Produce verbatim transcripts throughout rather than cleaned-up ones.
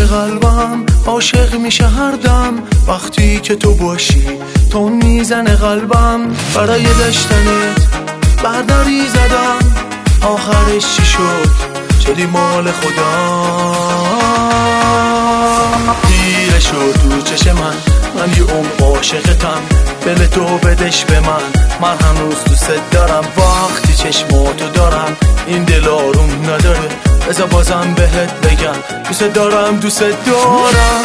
قلبم عاشق میشه هر دم، وقتی که تو باشی تو میزنه قلبم. برای داشتنت برداری زدم، آخرش چی شد چلی مال خدا. دیره شد تو چش من، من یه عمر عاشقتم، دل تو بدش به من، من هنوز دوست دارم. وقتی چشماتو دارم این دل آروم نداره، بذار بازم بهت بگم دوست دارم دوست دارم.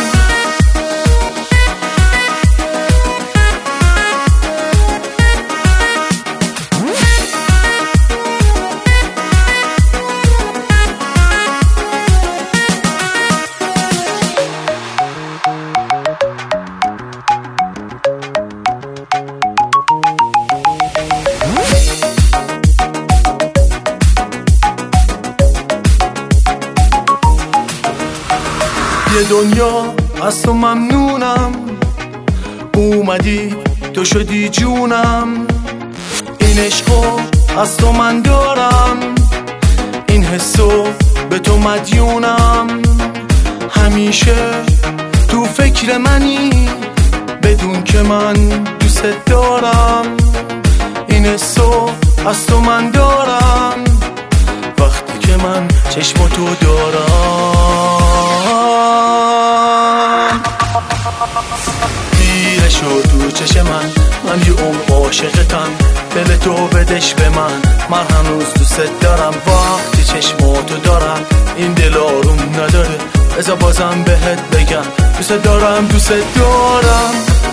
یه دنیا از تو ممنونم، اومدی تو شدی جونم. این عشقو از تو من دارم، این حسو به تو مدیونم. همیشه تو فکر منی بدون که من دوست دارم. این حسو از تو من دارم وقتی که من چشم تو دارم. دیره شد تو چش من، من یه عمر عاشقتم، دل تو بدش به من، من هنوز دوست دارم. وقتی چشماتو دارم این دل آروم نداره، بذار بازم بهت بگم دوست دارم دوست دارم.